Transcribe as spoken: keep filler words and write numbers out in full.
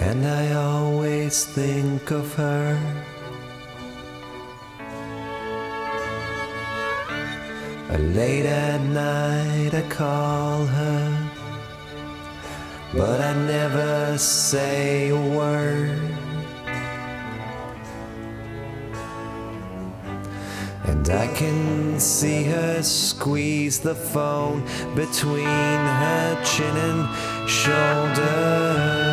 and I always think of her. Late at night I call her, but I never say a word. And I can see her squeeze the phone between her chin and shoulder.